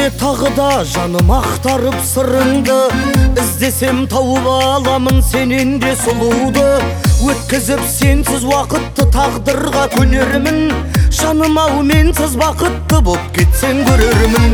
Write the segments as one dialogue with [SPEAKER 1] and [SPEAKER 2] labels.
[SPEAKER 1] тағы да жаным ақтарып сырыңды, іздесем тауып аламын сенен де сұлуды. Өткізіп сенсіз уақытты тағдырға көнермін, жаным ау менсіз бақытты боп кетсең көрермін.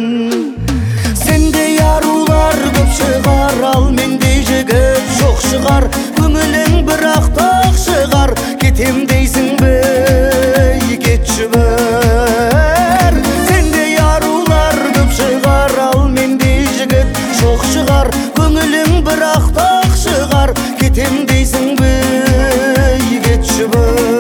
[SPEAKER 1] Сендей арулар көп шығар, ал мендей жігіт жоқ шығар. Көңілің бірақ тоқ шығар, кетем дейсің бе, кетші бір. Сендей арулар көп шығар, ал мендей жігіт жоқ шығар. Көңілің бірақ тоқ шығар, кетем дейсің бе, кетші бір.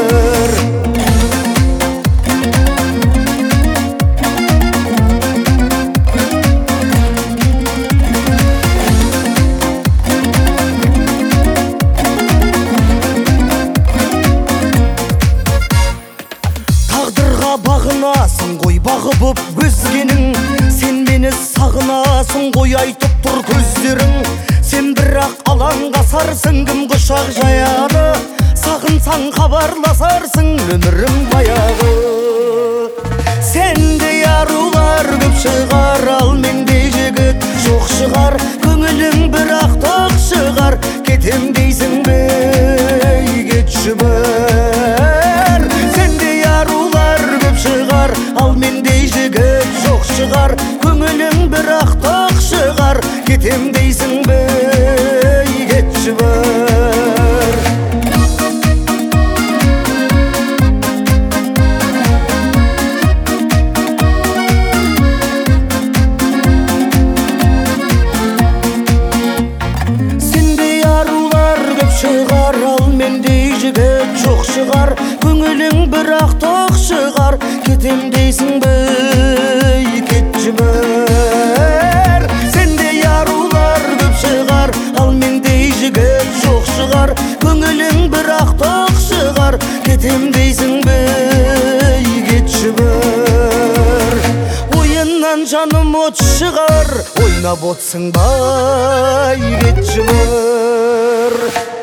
[SPEAKER 1] Бағынасың ғой бағы боп өзгенің, сен мені сағынасың ғой айтып тұр көздерің. Сен бірақ алаңға сарсың, кім құшақ жаяды, сағынсаң хабарласарсың өмірім баяғы. Сендей арулар көп шығар, ал мендей жігіт жоқ шығар. Көңілің бірақ тоқ шығар, кетем дейсің бе, кетші бір. Сендей арулар көп шығар, ал мендей жігіт жоқ шығар. Көңілің бірақ тоқ шығар, кетем дейсің бе, кетші бір. Сендей арулар көп шығар, ал мендей жігіт жоқ шығар. Көңілің бірақ тоқ шығар, кетем дейсің бе, кетші бір. Сендей арулар көп шығар, ал мендей жігіт жоқ шығар. Көңілің бірақ тоқ шығар, кетем дейсің бе, кетші бір. Ойыннан жаным от шығар, ойнап отсың ба, кетші бір.